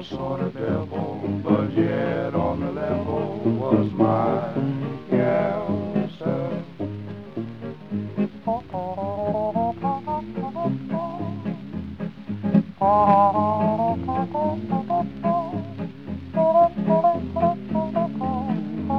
was sort of devil, but yet on the level was my gal, sir. Oh,